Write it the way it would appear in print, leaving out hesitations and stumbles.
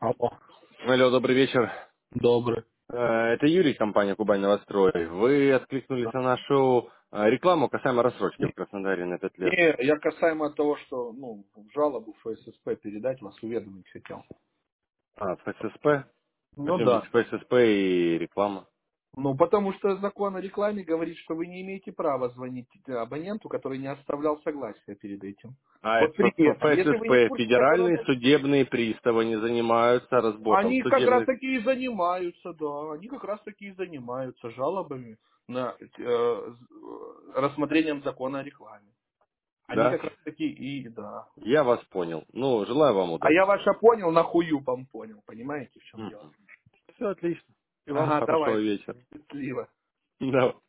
Алло. Алло, добрый вечер. Добрый. Это Юрий, компания Кубань Новострой. Вы откликнулись Да. на нашу рекламу касаемо рассрочки Не, в Краснодаре на 5 лет. не, я касаемо того, что, жалобу ФССП передать, вас уведомить хотел. ФССП? Ну Причем здесь да. ФССП и реклама? Ну, потому что закон о рекламе говорит, что вы не имеете права звонить абоненту, который не оставлял согласия перед этим. А Вот примером, если вы не в ФССП, курсе закона, федеральные судебные приставы не занимаются разбором они как раз судебных... таки и занимаются, да, они как раз таки и занимаются жалобами на рассмотрением закона о рекламе. Они Да? как раз таки и, да. Я вас понял. Ну, желаю вам А я удачи. ваша понял, нахую вам понял. Понимаете, в чем дело? Все отлично. И вам Ага, хорошего давай. вечера. Счастливо. Да.